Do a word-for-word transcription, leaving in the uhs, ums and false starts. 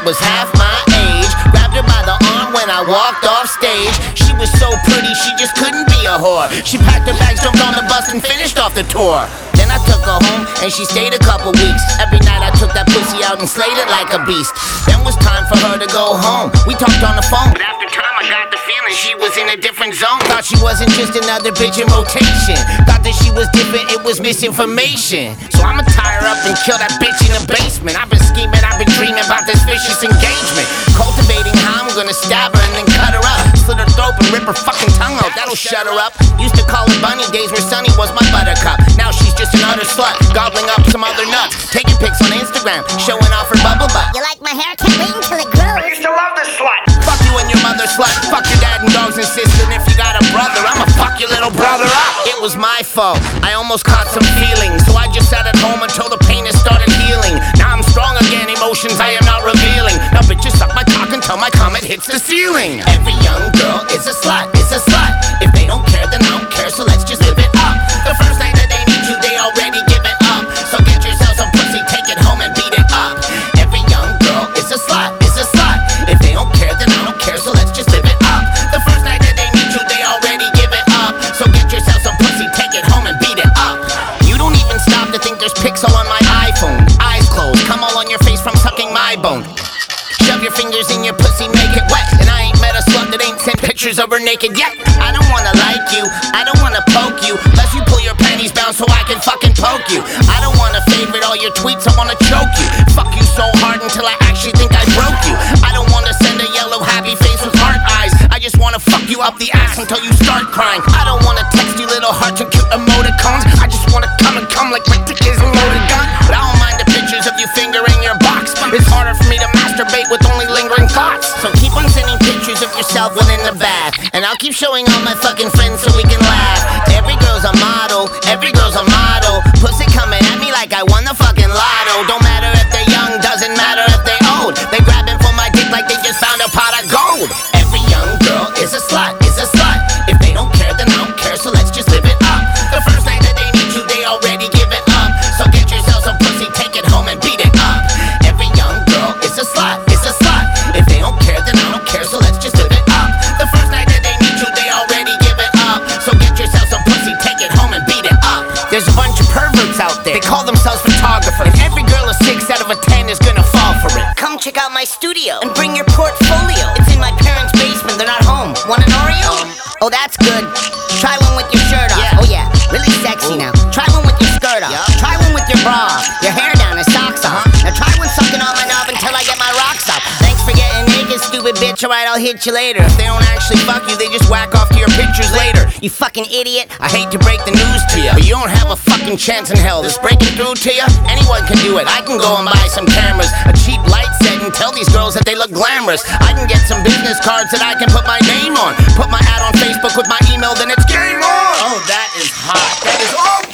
was half my age. Grabbed her by the arm when I walked off stage. She was so pretty, she just couldn't be a whore. She packed her bags, jumped on the bus, and finished off the tour. Then I took her home, and she stayed a couple weeks. Every night I took that pussy out and slayed it like a beast. Then was time for her to go home. We talked on the phone, but after time I got the feeling she was in a different zone. Thought she wasn't just another bitch in rotation. Thought that she was different, it was misinformation. So I'ma tie her up and kill that bitch in the basement. I've been scheming, I've been dreaming about this vicious engagement. Cultivating how I'm gonna stab her and then cut her up. Slit her throat and rip her fucking tongue out, that'll shut her up. Used to call her Bunny, days where Sunny was my buttercup. Now she's just an utter slut, gobbling up some other nuts. Taking pics on Instagram, showing off her bubble butt. You like my hair? Can't wait until it grows. I used to love this slut. Fuck you and your mother slut. Fuck your dad and dogs and sister. And if you got a brother, I'ma fuck your little brother up. It was my fault, I almost caught some feelings. So I just sat at home until the pain has started healing. Now I'm strong again, emotions I am not revealing. Now bitches suck my cock until my comet hits the ceiling. Every young girl is a slut, is a slut. If they don't care, then I don't care, so let's just live it up. The first night that they need you, they already give it up. So get yourself some pussy, take it home and beat it up. Every young girl is a slut, is a slut. If they don't care, then I don't care, so let's just live it up. The first night that they need you, they already give it up. So get yourself some pussy, take it home and beat it up. You don't even stop to think there's pics all on my iPhone. Eyes closed, come all on your face from sucking my bone. Shove your fingers in your pussy, make it wet. And I ain't met a slut that ain't sent pictures of her naked yet. I don't wanna like you, I don't wanna poke you. Unless you pull your panties down so I can fucking poke you. I don't wanna favorite all your tweets, I wanna choke you. Fuck you so hard until I actually think I broke you. I don't wanna send a yellow happy face with heart eyes. I just wanna fuck you up the ass until you start crying. I don't wanna text you little hearts and cute emoticons. I just wanna come and come like my dick is a loaded gun. But I don't mind the pictures of you fingering your box. It's harder for me to masturbate with only lingering thoughts. So keep on sending pictures of yourself when in the bath, and I'll keep showing all my fucking friends so we can laugh. Every girl's a model, every girl's a model. Pussy coming at me like I won the fucking lotto. Don't matter if they're young, doesn't matter if they old. They grabbing for my dick like they just found a pot of gold. Every young girl is a slut, is a slut. If they don't care, then I don't care, so let's just live it up. The first night that they need you, they already give it up. So get yourself some pussy, take it home and beat it up. Every young girl is a slut, is a slut. If they don't care, then I don't care, so let's just live it up. The first night that they need you, they already give it up. So get yourself some pussy, take it home and beat it up. There's a bunch of perverts out there, they call themselves photographers. And every girl a six out of a ten is gonna fall for it. Come check out my studio and bring your portfolio. It's in my parents' basement, they're not home. Want an Oreo? Oh, that's good. Try one with your shirt off. Yeah. Oh yeah, really sexy. Ooh. Now. Try one with your skirt off. Yep. Try one with your bra off, your hair down and socks off. Uh-huh. Now try one sucking on my knob until I get my rocks off. Thanks for getting naked, stupid bitch. Alright, I'll hit you later. If they don't actually fuck you, they just whack off to your pictures later. You fucking idiot. I hate to break the news to you, but you don't have a fucking chance in hell. This breaking through to you, anyone can do it. I can go and buy some cameras, a cheap light set, and tell these girls that they look glamorous. I can get some business cards that I can put my name on. Put my ad on Facebook with my email, then it's game on. Oh, that is hot. That is all.